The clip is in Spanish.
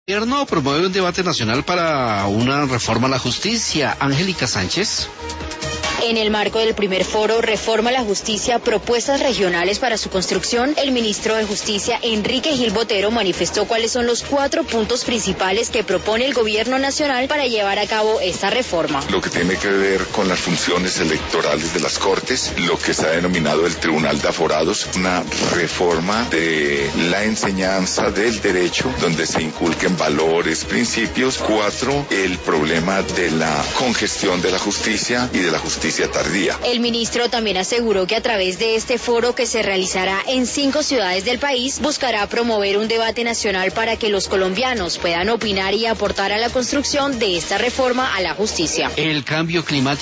El gobierno promueve un debate nacional para una reforma a la justicia. Angélica Sánchez. En el marco del primer foro Reforma a la Justicia, propuestas regionales para su construcción, el ministro de Justicia, Enrique Gil Botero, manifestó cuáles son los 4 puntos principales que propone el gobierno nacional para llevar a cabo esta reforma. Lo que tiene que ver con las funciones electorales de las Cortes, lo que se ha denominado el Tribunal de Aforados, una reforma de la enseñanza del derecho, donde se inculquen valores, principios. 4, el problema de la congestión de la justicia y de la justicia tardía. El ministro también aseguró que a través de este foro, que se realizará en 5 ciudades del país, buscará promover un debate nacional para que los colombianos puedan opinar y aportar a la construcción de esta reforma a la justicia. El cambio climático